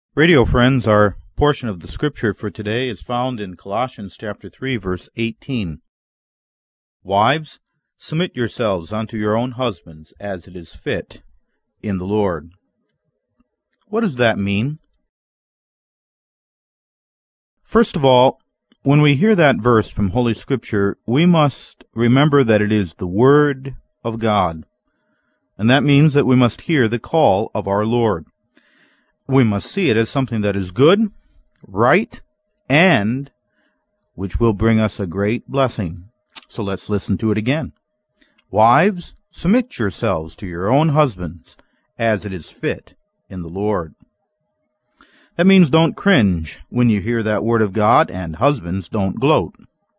Radio friends, our portion of the scripture for today is found in Colossians chapter 3, verse 18. Wives, submit yourselves unto your own husbands as it is fit in the Lord. What does that mean? First of all, when we hear that verse from Holy Scripture, we must remember that it is the Word of God. And that means that we must hear the call of our Lord. We must see it as something that is good, right, and which will bring us a great blessing. So let's listen to it again. Wives, submit yourselves to your own husbands as it is fit in the Lord. That means don't cringe when you hear that word of God, and husbands, don't gloat.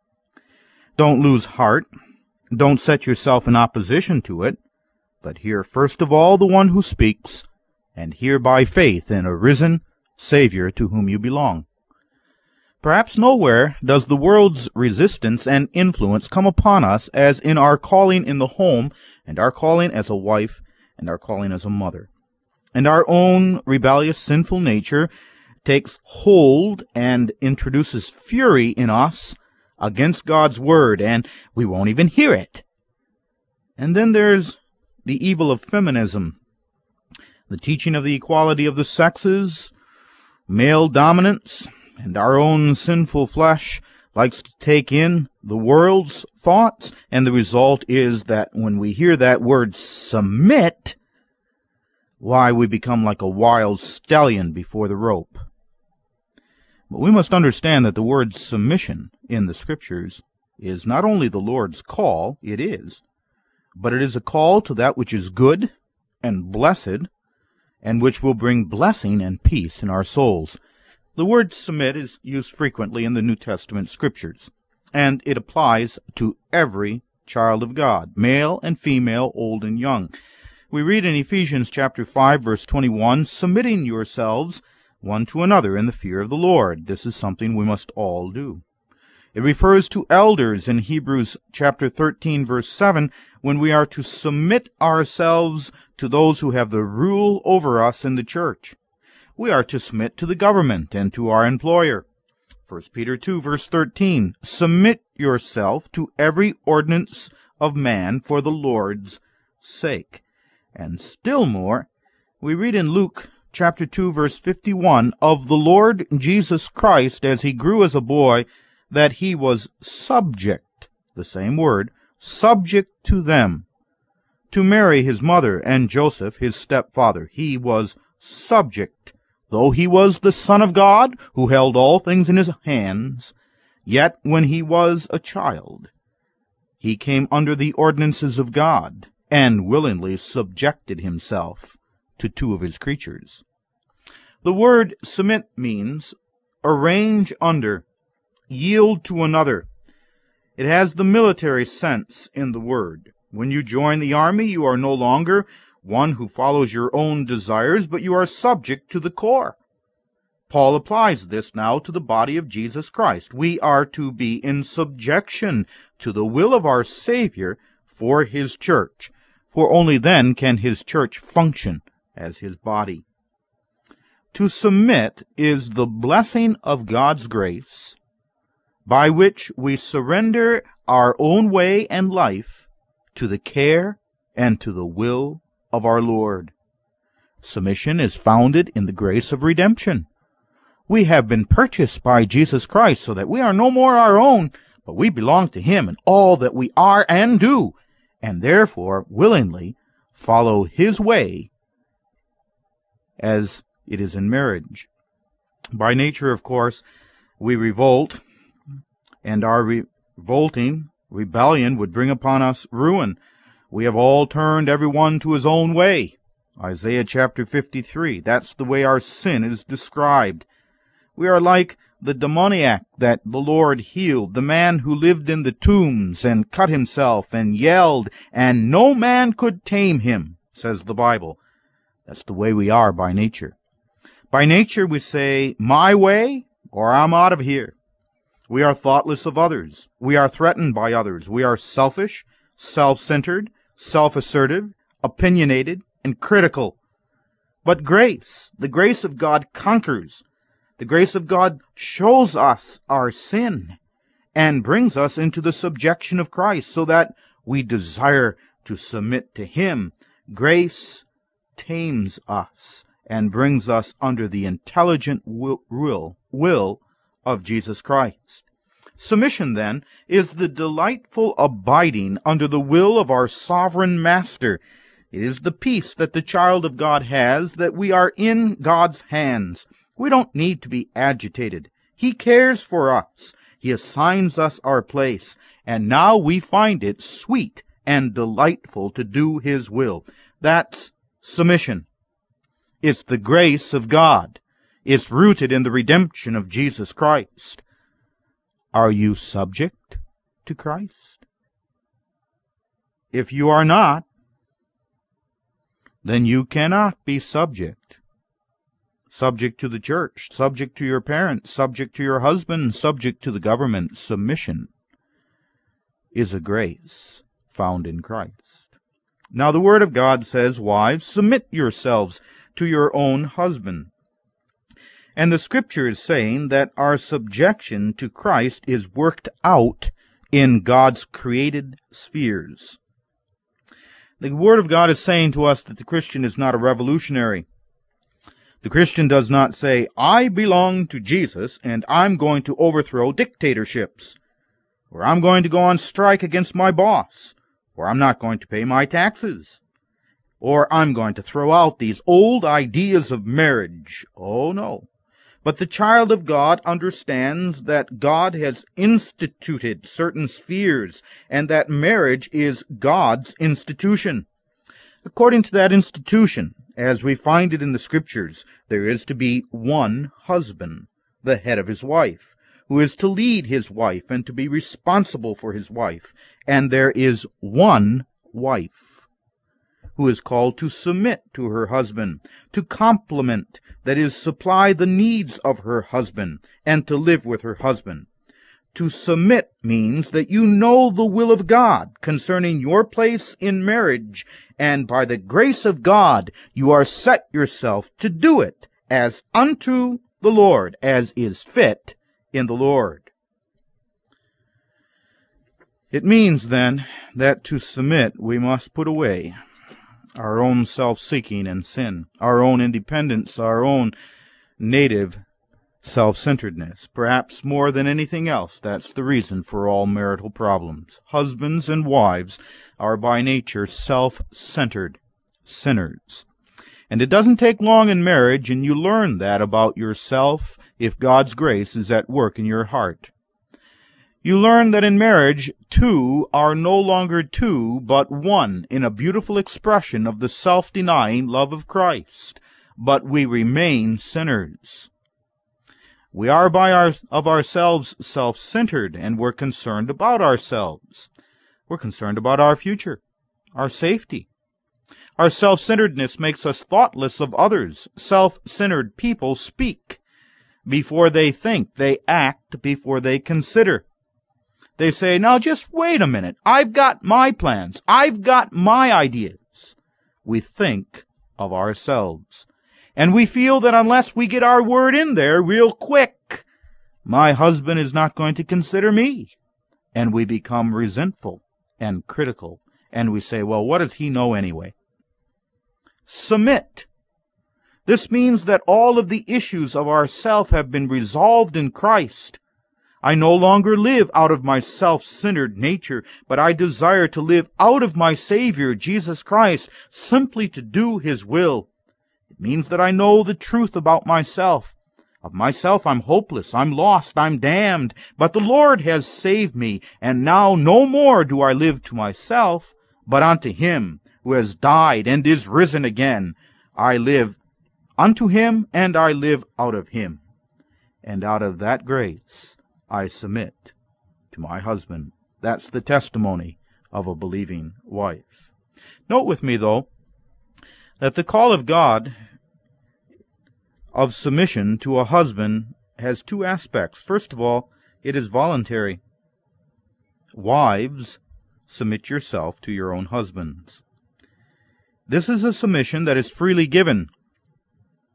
Don't lose heart. Don't set yourself in opposition to it, but hear first of all the one who speaks, and hear by faith in a risen Savior to whom you belong. Perhaps nowhere does the world's resistance and influence come upon us as in our calling in the home, and our calling as a wife, and our calling as a mother. And our own rebellious, sinful nature takes hold and introduces fury in us against God's word, and we won't even hear it. And then there's the evil of feminism, the teaching of the equality of the sexes, male dominance, and our own sinful flesh likes to take in the world's thoughts, and the result is that when we hear that word submit, why, we become like a wild stallion before the rope. But we must understand that the word submission in the Scriptures is not only the Lord's call, it is, but it is a call to that which is good and blessed, and which will bring blessing and peace in our souls. The word submit is used frequently in the New Testament Scriptures, and it applies to every child of God, male and female, old and young. We read in Ephesians chapter 5, verse 21, submitting yourselves one to another in the fear of the Lord. This is something we must all do. It refers to elders in Hebrews chapter 13, verse 7, when we are to submit ourselves to those who have the rule over us in the church. We are to submit to the government and to our employer. 1 Peter 2, verse 13, submit yourself to every ordinance of man for the Lord's sake. And still more, we read in Luke chapter 2, verse 51, of the Lord Jesus Christ as he grew as a boy, that he was subject, the same word, subject to them. To Mary his mother and Joseph his stepfather, he was subject. Though he was the Son of God, who held all things in his hands, yet when he was a child, he came under the ordinances of God, and willingly subjected himself to two of his creatures. The word submit means arrange under, yield to another. It has the military sense in the word. When you join the army, you are no longer one who follows your own desires, but you are subject to the corps. Paul applies this now to the body of Jesus Christ. We are to be in subjection to the will of our Savior for his church, for only then can his church function as his body. To submit is the blessing of God's grace, by which we surrender our own way and life to the care and to the will of our Lord. Submission is founded in the grace of redemption. We have been purchased by Jesus Christ so that we are no more our own, but we belong to him in all that we are and do, and therefore willingly follow his way as it is in marriage. By nature, of course, we revolt, and our rebellion would bring upon us ruin. We have all turned every one to his own way. Isaiah chapter 53, that's the way our sin is described. We are like the demoniac that the Lord healed, the man who lived in the tombs and cut himself and yelled, and no man could tame him, says the Bible. That's the way we are by nature. By nature we say, my way, or I'm out of here. We are thoughtless of others. We are threatened by others. We are selfish, self-centered, self-assertive, opinionated, and critical. but grace. The grace of God conquers. The grace of God shows us our sin and brings us into the subjection of Christ so that we desire to submit to Him. Grace tames us and brings us under the intelligent will of Jesus Christ. Submission, then, is the delightful abiding under the will of our sovereign Master. It is the peace that the child of God has, that we are in God's hands. We don't need to be agitated. He cares for us. He assigns us our place, and now we find it sweet and delightful to do His will. That's submission. It's the grace of God. It's rooted in the redemption of Jesus Christ. Are you subject to Christ? If you are not, then you cannot be subject. Subject to the church, subject to your parents, subject to your husband, subject to the government. Submission is a grace found in Christ. Now the Word of God says, wives, submit yourselves to your own husband. And the Scripture is saying that our subjection to Christ is worked out in God's created spheres. The Word of God is saying to us that the Christian is not a revolutionary. The Christian does not say, I belong to Jesus and I'm going to overthrow dictatorships, or I'm going to go on strike against my boss, or I'm not going to pay my taxes, or I'm going to throw out these old ideas of marriage. Oh, no. But the child of God understands that God has instituted certain spheres and that marriage is God's institution. According to that institution, as we find it in the Scriptures, there is to be one husband, the head of his wife, who is to lead his wife and to be responsible for his wife. And there is one wife, who is called to submit to her husband, to complement, that is, supply the needs of her husband, and to live with her husband. To submit means that you know the will of God concerning your place in marriage, and by the grace of God you are set yourself to do it as unto the Lord, as is fit in the Lord. It means, then, that to submit we must put away our own self-seeking and sin, our own independence, our own native self-centeredness. Perhaps more than anything else, that's the reason for all marital problems. Husbands and wives are by nature self-centered sinners. And it doesn't take long in marriage, and you learn that about yourself if God's grace is at work in your heart. You learn that in marriage, two are no longer two, but one, in a beautiful expression of the self-denying love of Christ. But we remain sinners. We are of ourselves self-centered, and we're concerned about ourselves. We're concerned about our future, our safety. Our self-centeredness makes us thoughtless of others. Self-centered people speak before they think. They act before they consider. They say, now just wait a minute. I've got my plans. I've got my ideas. We think of ourselves. And we feel that unless we get our word in there real quick, my husband is not going to consider me. And we become resentful and critical. And we say, well, what does he know anyway? Submit. This means that all of the issues of ourself have been resolved in Christ. I no longer live out of my self-centered nature, but I desire to live out of my Savior, Jesus Christ, simply to do His will. It means that I know the truth about myself. Of myself, I'm hopeless, I'm lost, I'm damned, but the Lord has saved me, and now no more do I live to myself, but unto Him who has died and is risen again. I live unto Him, and I live out of Him. And out of that grace, I submit to my husband. That's the testimony of a believing wife. Note with me, though, that the call of God of submission to a husband has two aspects. First of all, it is voluntary. Wives, submit yourself to your own husbands. This is a submission that is freely given.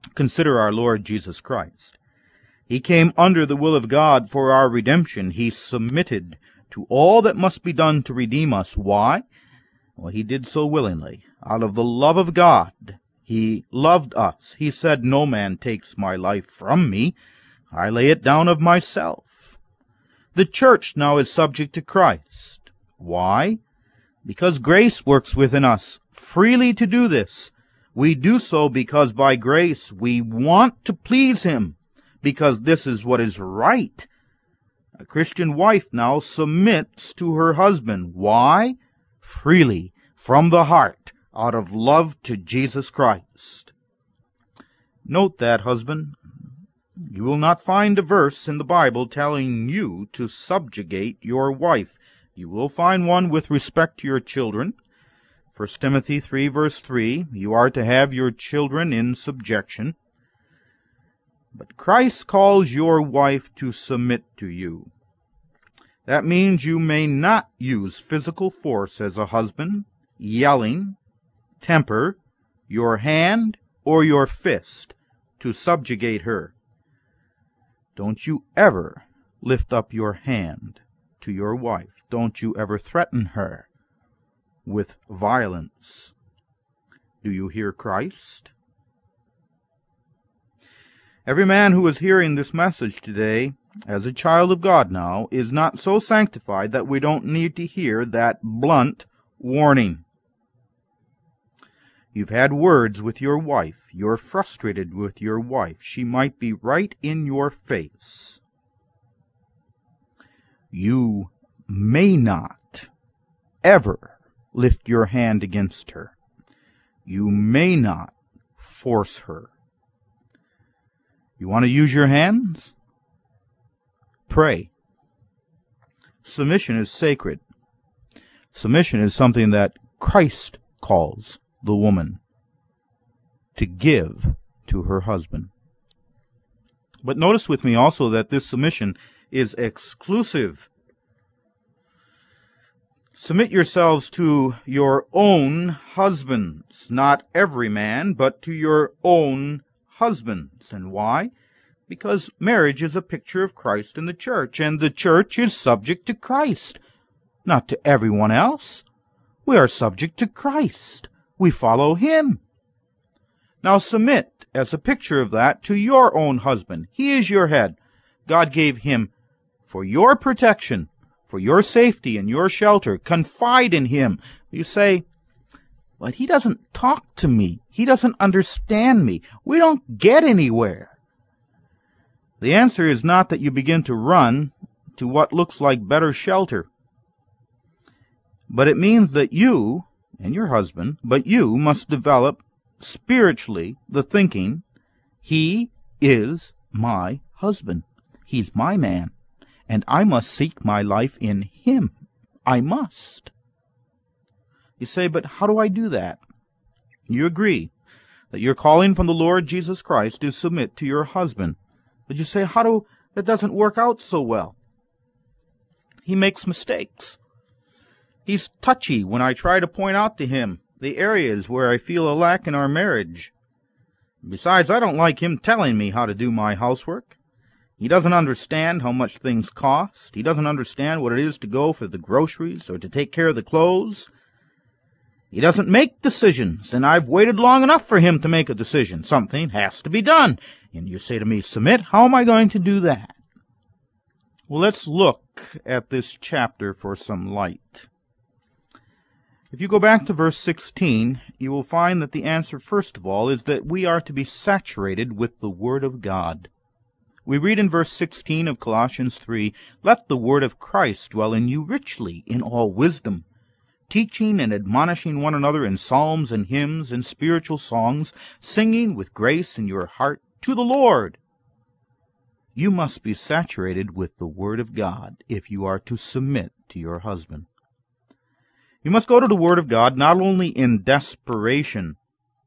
Consider our Lord Jesus Christ. He came under the will of God for our redemption. He submitted to all that must be done to redeem us. Why? Well, he did so willingly. Out of the love of God, he loved us. He said, "No man takes my life from me. I lay it down of myself." The church now is subject to Christ. Why? Because grace works within us freely to do this. We do so because by grace we want to please him, because this is what is right. A Christian wife now submits to her husband. Why? Freely, from the heart, out of love to Jesus Christ. Note that, husband. You will not find a verse in the Bible telling you to subjugate your wife. You will find one with respect to your children. 1 Timothy 3, verse 3, you are to have your children in subjection. But Christ calls your wife to submit to you. That means you may not use physical force as a husband, yelling, temper, your hand, or your fist to subjugate her. Don't you ever lift up your hand to your wife. Don't you ever threaten her with violence. Do you hear Christ? Every man who is hearing this message today, as a child of God now, is not so sanctified that we don't need to hear that blunt warning. You've had words with your wife. You're frustrated with your wife. She might be right in your face. You may not ever lift your hand against her. You may not force her. You want to use your hands? Pray. Submission is sacred. Submission is something that Christ calls the woman to give to her husband. But notice with me also that this submission is exclusive. Submit yourselves to your own husbands, not every man, but to your own husbands. And why? Because marriage is a picture of Christ and the church, and the church is subject to Christ, not to everyone else. We are subject to Christ. We follow him. Now submit, as a picture of that, to your own husband. He is your head. God gave him for your protection, for your safety and your shelter. Confide in him. You say, but he doesn't talk to me. He doesn't understand me. We don't get anywhere. The answer is not that you begin to run to what looks like better shelter, but it means that you and your husband, but you must develop spiritually the thinking, he is my husband. He's my man, and I must seek my life in him. I must. You say, but how do I do that? You agree that your calling from the Lord Jesus Christ is submit to your husband. But you say, that doesn't work out so well. He makes mistakes. He's touchy when I try to point out to him the areas where I feel a lack in our marriage. Besides, I don't like him telling me how to do my housework. He doesn't understand how much things cost. He doesn't understand what it is to go for the groceries or to take care of the clothes. He doesn't make decisions, and I've waited long enough for him to make a decision. Something has to be done. And you say to me, submit, how am I going to do that? Well, let's look at this chapter for some light. If you go back to verse 16, you will find that the answer, first of all, is that we are to be saturated with the Word of God. We read in verse 16 of Colossians 3, "Let the word of Christ dwell in you richly in all wisdom, teaching and admonishing one another in psalms and hymns and spiritual songs, singing with grace in your heart to the Lord." You must be saturated with the Word of God if you are to submit to your husband. You must go to the Word of God not only in desperation,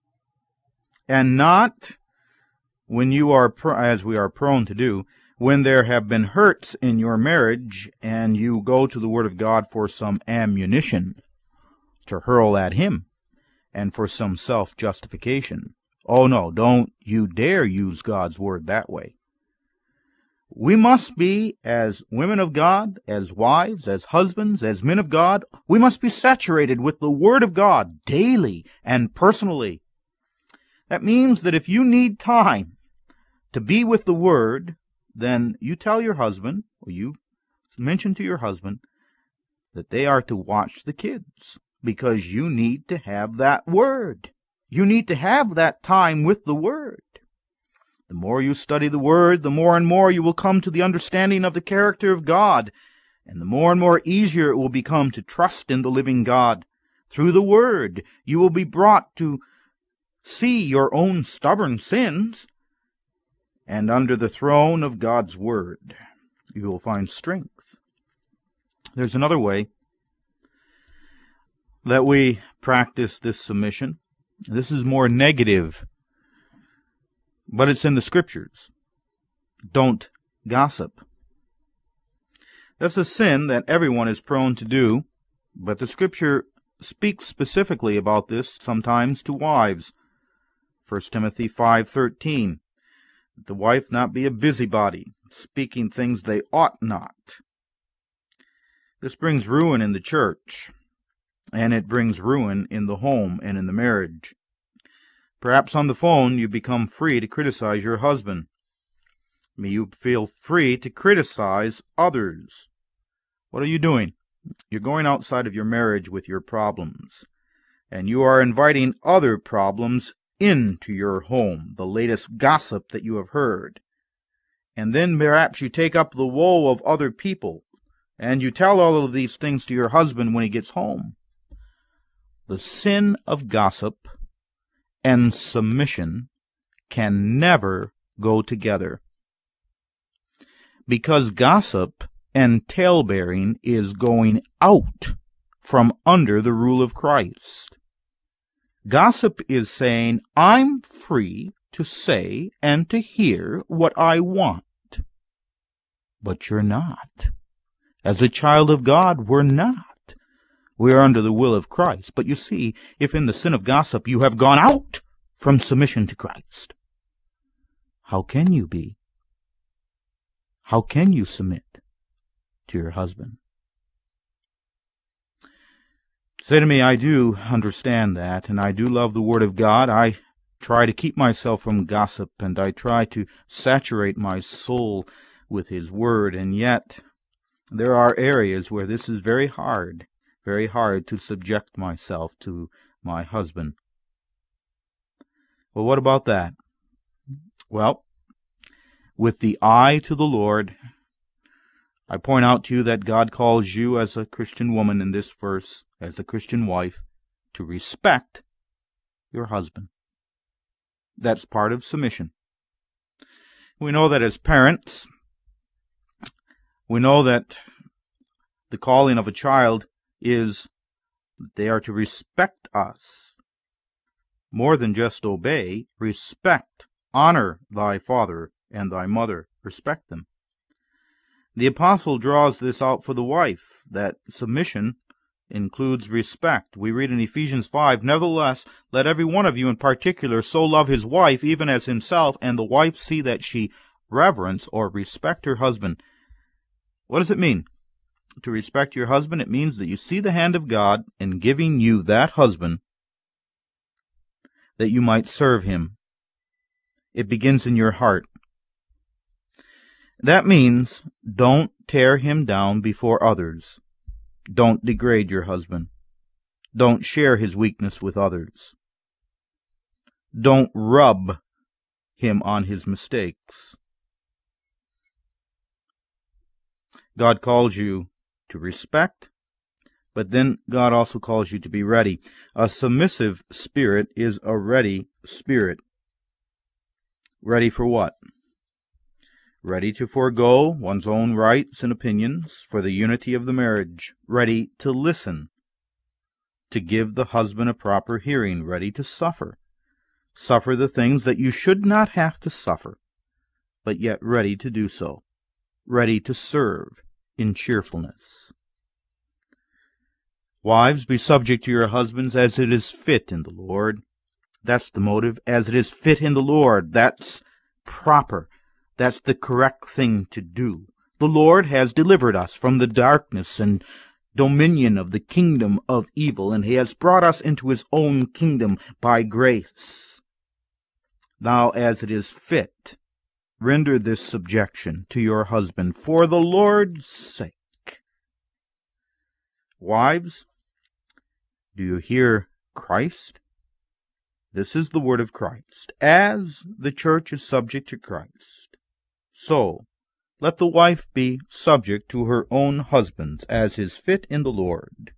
and not when you are, as we are prone to do, when there have been hurts in your marriage and you go to the Word of God for some ammunition to hurl at him and for some self-justification. Oh no, don't you dare use God's word that way. We must be, as women of God, as wives, as husbands, as men of God, we must be saturated with the Word of God daily and personally. That means that if you need time to be with the Word, then you tell your husband, or you mention to your husband, that they are to watch the kids, because you need to have that Word. You need to have that time with the Word. The more you study the Word, the more and more you will come to the understanding of the character of God, and the more easier it will become to trust in the living God. Through the Word, you will be brought to see your own stubborn sins, and under the throne of God's Word, you will find strength. There's another way that we practice this submission. This is more negative, but it's in the Scriptures. Don't gossip. That's a sin that everyone is prone to do, but the Scripture speaks specifically about this sometimes to wives. 1 Timothy 5:13, the wife not be a busybody, speaking things they ought not. This brings ruin in the church, and it brings ruin in the home and in the marriage. Perhaps on the phone you become free to criticize your husband. May you feel free to criticize others. What are you doing? You're going outside of your marriage with your problems, and you are inviting other problems into your home, the latest gossip that you have heard. And then perhaps you take up the woe of other people, and you tell all of these things to your husband when he gets home. The sin of gossip and submission can never go together, because gossip and talebearing is going out from under the rule of Christ. Gossip is saying, I'm free to say and to hear what I want. But you're not. As a child of God, we're not. We are under the will of Christ. But you see, if in the sin of gossip you have gone out from submission to Christ, how can you be? How can you submit to your husband? Say to me, I do understand that, and I do love the Word of God. I try to keep myself from gossip, and I try to saturate my soul with His Word, and yet there are areas where this is very hard to subject myself to my husband. Well, what about that? Well, with the eye to the Lord, I point out to you that God calls you as a Christian woman in this verse, as a Christian wife, to respect your husband. That's part of submission. We know that as parents, we know that the calling of a child is that they are to respect us. More than just obey, respect. Honor thy father and thy mother. Respect them. The apostle draws this out for the wife, that submission includes respect. We read in Ephesians 5, nevertheless, let every one of you in particular so love his wife even as himself, and the wife see that she reverence or respect her husband. What does it mean to respect your husband? It means that you see the hand of God in giving you that husband that you might serve him. It begins in your heart. That means don't tear him down before others. Don't degrade your husband. Don't share his weakness with others. Don't rub him on his mistakes. God calls you to respect, but then God also calls you to be ready. A submissive spirit is a ready spirit. Ready for what? Ready to forego one's own rights and opinions for the unity of the marriage. Ready to listen, to give the husband a proper hearing. Ready to suffer. Suffer the things that you should not have to suffer, but yet ready to do so. Ready to serve in cheerfulness. Wives, be subject to your husbands as it is fit in the Lord. That's the motive. As it is fit in the Lord. That's proper. That's the correct thing to do. The Lord has delivered us from the darkness and dominion of the kingdom of evil, and he has brought us into his own kingdom by grace. Now, as it is fit, render this subjection to your husband for the Lord's sake. Wives, do you hear Christ? This is the word of Christ. As the church is subject to Christ, so let the wife be subject to her own husbands, as is fit in the Lord.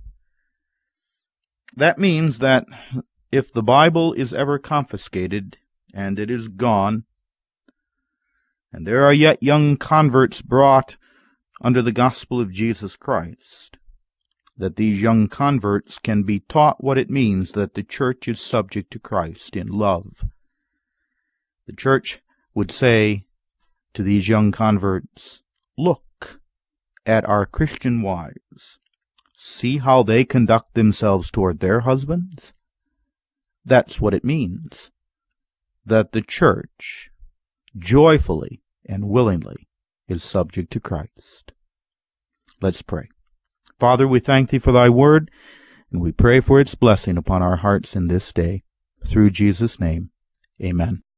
That means that if the Bible is ever confiscated, and it is gone, and there are yet young converts brought under the gospel of Jesus Christ, that these young converts can be taught what it means that the church is subject to Christ in love. The church would say to these young converts, look at our Christian wives. See how they conduct themselves toward their husbands? That's what it means, that the church joyfully and willingly is subject to Christ. Let's pray. Father, we thank thee for thy word, and we pray for its blessing upon our hearts in this day. Through Jesus' name, amen.